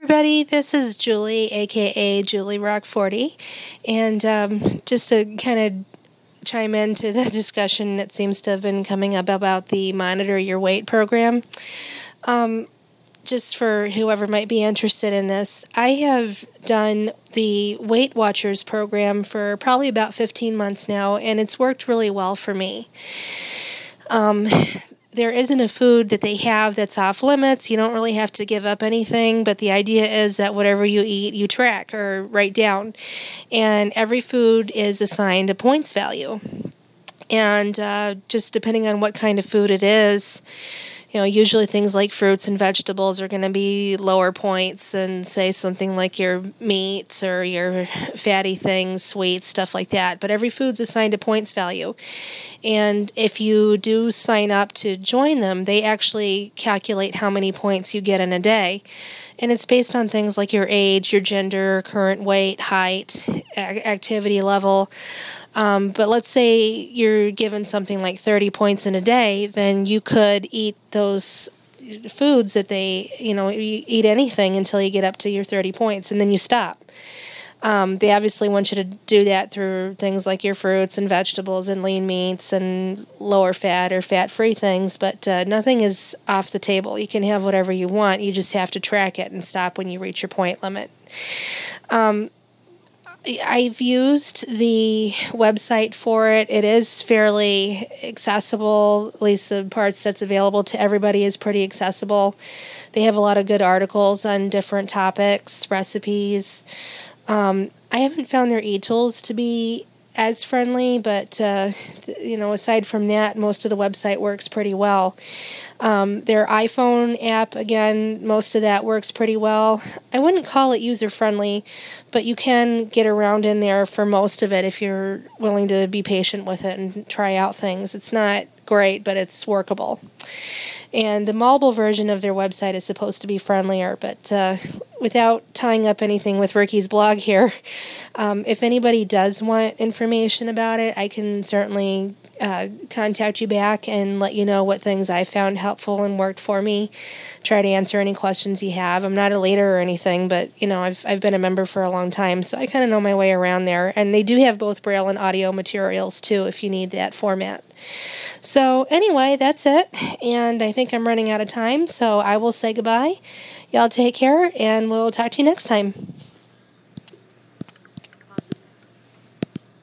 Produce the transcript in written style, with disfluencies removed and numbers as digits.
everybody. This is Julie, aka Julie Rock 40, and just to kind of chime into the discussion that seems to have been coming up about the Monitor Your Weight program. Just for whoever might be interested in this, I have done the Weight Watchers program for probably about 15 months now, and it's worked really well for me. There isn't a food that they have that's off limits. You don't really have to give up anything, but the idea is that whatever you eat, you track or write down. And every food is assigned a points value. And just depending on what kind of food it is, usually things like fruits and vegetables are going to be lower points than, say, something like your meats or your fatty things, sweets, stuff like that. But every food's assigned a points value. And if you do sign up to join them, they actually calculate how many points you get in a day. And it's based on things like your age, your gender, current weight, height, activity level. But let's say you're given something like 30 points in a day, then you could eat those foods that you eat anything until you get up to your 30 points, and then you stop. They obviously want you to do that through things like your fruits and vegetables and lean meats and lower fat or fat-free things, but nothing is off the table. You can have whatever you want. You just have to track it and stop when you reach your point limit. I've used the website for it. It is fairly accessible. At least the parts that's available to everybody is pretty accessible. They have a lot of good articles on different topics, recipes. I haven't found their e-tools to be as friendly, but aside from that, most of the website works pretty well. Their iPhone app, again, most of that works pretty well. I wouldn't call it user-friendly, but you can get around in there for most of it if you're willing to be patient with it and try out things. It's not great, but it's workable. And the mobile version of their website is supposed to be friendlier, but without tying up anything with Ricky's blog here, if anybody does want information about it, I can certainly contact you back and let you know what things I found helpful and worked for me. Try to answer any questions you have. I'm not a leader or anything, but I've been a member for a long time, so I kind of know my way around there. And they do have both Braille and audio materials too, if you need that format. So anyway, that's it, and I think I'm running out of time, so I will say goodbye. Y'all take care, and we'll talk to you next time.